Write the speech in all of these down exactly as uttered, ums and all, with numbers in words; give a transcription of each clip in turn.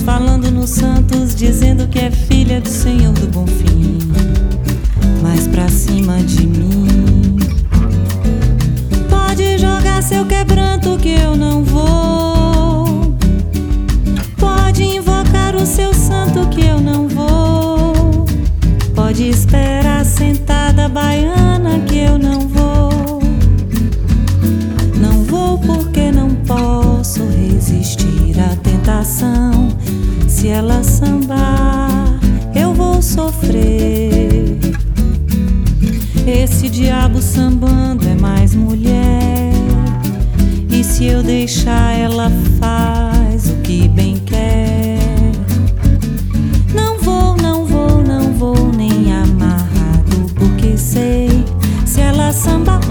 falando nos santos, dizendo que é filha do Senhor do Bom Fim. Mas pra cima de mim pode jogar seu quebranto que eu não vou. Pode invocar o seu santo que eu não vou. Pode esperar sentada baiana que eu não vou. Não vou porque não posso resistir à tentação. Se ela sambar, eu vou sofrer. Esse diabo sambando é mais mulher. E se eu deixar, ela faz o que bem quer. Não vou, não vou, não vou nem amarrado, porque sei, se ela sambar,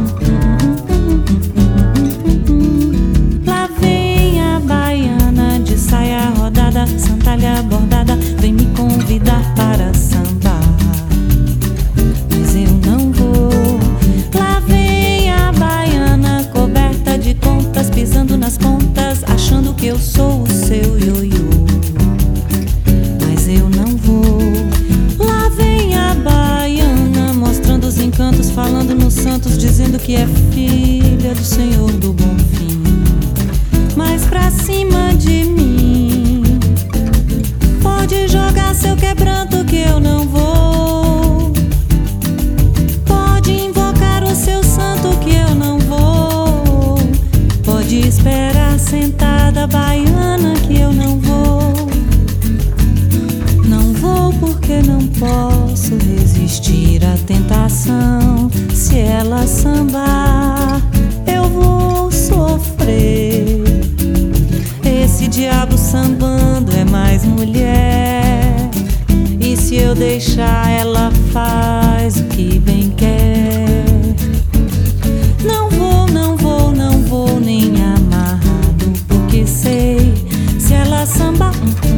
lá vem a baiana de saia rodada, sandália bordada, vem me convidar para sambar. Mas eu não vou. Lá vem a baiana coberta de contas, pisando nas pontas, achando que eu sou o seu ioiô. Mas eu não vou. Lá vem a baiana mostrando os encantos, falando nos santos, dizendo que é filha do Senhor do Bom Fim. Mas pra cima de mim pode jogar seu quebranto que eu não vou. Pode invocar o seu santo que eu não vou. Pode esperar sentada baiana que eu não vou. Não vou porque não posso resistir à tentação. Se ela sambar, eu vou sofrer. Esse diabo sambando é mais mulher. E se eu deixar, ela faz o que bem quer. Não vou, não vou, não vou nem amarrado, porque sei, se ela sambar,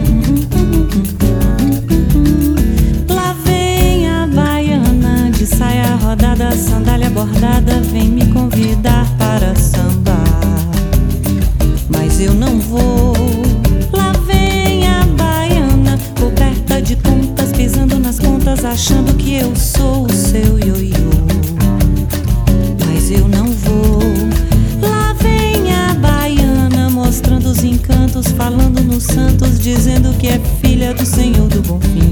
lá vem a baiana de saia rodada, sandália bordada, vem me convidar para sambar. Mas eu não vou. Lá vem a baiana coberta de contas, pisando nas contas, achando que eu sou o seu ioiô. Mas eu não vou. Lá vem a baiana mostrando os encantos, falando nos santos, dizendo que é filha do Senhor do Bom Fim.